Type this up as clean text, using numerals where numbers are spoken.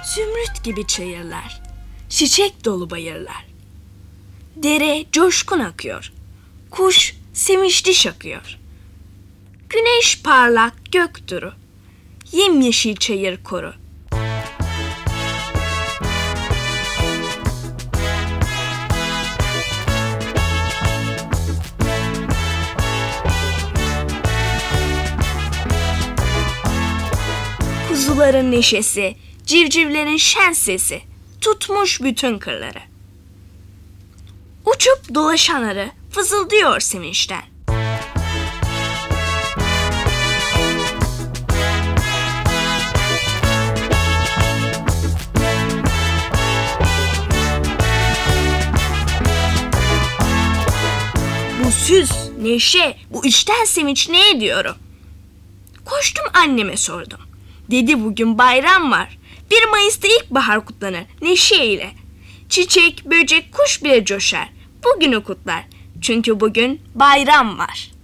Zümrüt gibi çayırlar, çiçek dolu bayırlar. Dere coşkun akıyor, kuş sevinçli şakıyor. Güneş parlak gök duru, yemyeşil çayır koru. Kuzuların neşesi, civcivlerin şen sesi tutmuş bütün kırları. Uçup dolaşan arı fızıldıyor sevinçten. Bu süs, neşe, bu içten sevinç ne ediyorum? Koştum anneme sordum. Dedi bugün bayram var. 1 Mayıs'ta ilkbahar kutlanır neşeyle. Çiçek, böcek, kuş bile coşar. Bugünü kutlar. Çünkü bugün bayram var.